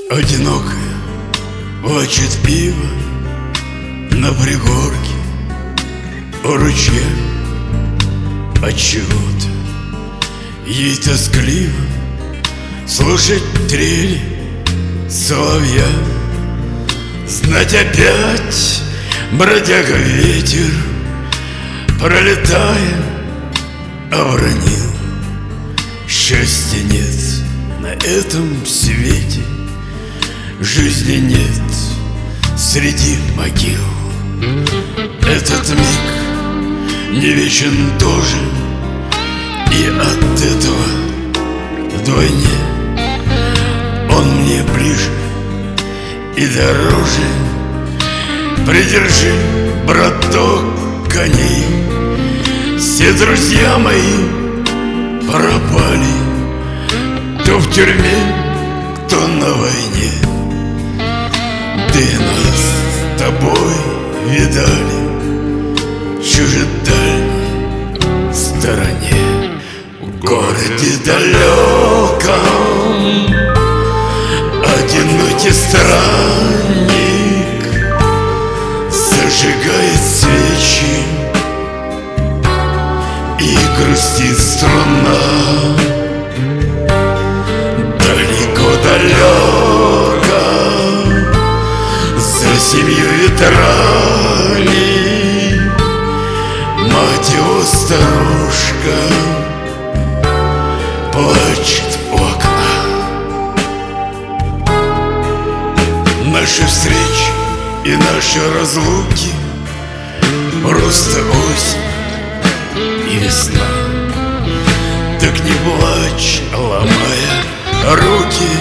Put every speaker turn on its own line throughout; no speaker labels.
Одинокая плачет пиво на пригорке у ручья. Отчего-то ей тоскливо слушать трели соловья. Знать опять бродяга ветер, пролетая, обронил: счастья нет на этом свете, жизни нет среди могил. Этот миг не вечен тоже, и от этого вдвойне он мне ближе и дороже. Придержи, браток, коней, все друзья мои пропали, кто в тюрьме, кто на войне. Да и нас с тобой видали в чужедальней стороне. В городе далеком одинокий странник зажигает свечи, и грустит струна. Далеко-далеко за 7 ветрами мать его старушка плачет у окна. Наши встречи и наши разлуки — просто осень и весна. Так не плачь, ломая руки,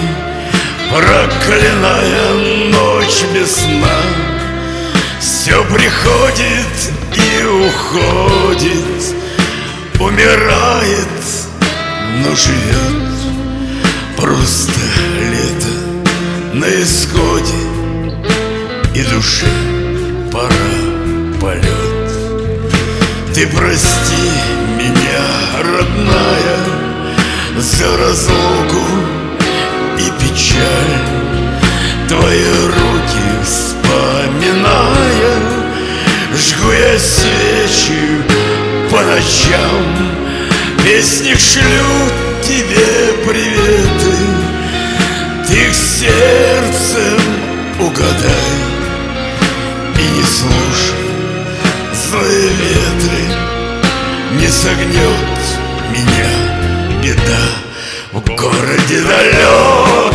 проклиная ночь без сна. Все приходит и уходит, умирает, но живет. Просто лето на исходе, и душе пора полет. Ты прости меня, родная, за разлуку и печаль. Твои руки вспоминая, жгу я свечи по ночам. Песни шлют тебе приветы, ты их сердцем угадай. И не слушай злые ветры, не согнет меня беда. В городе далеком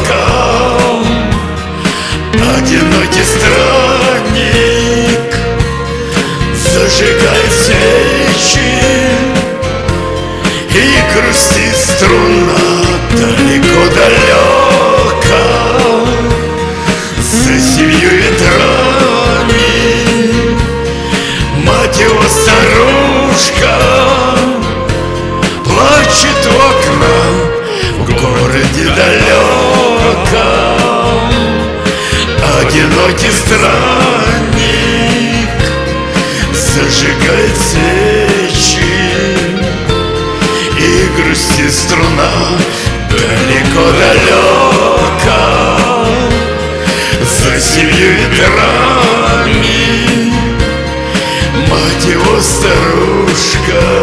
одинокий странник зажигает свечи, и грустит струна. Далеко-далеко за 7 ветрами мать его старушка плачет у окна. В городе далеком одинокий странник зажигает свечи, и грустит струна. Далеко-далеко за 7 ветрами мать его старушка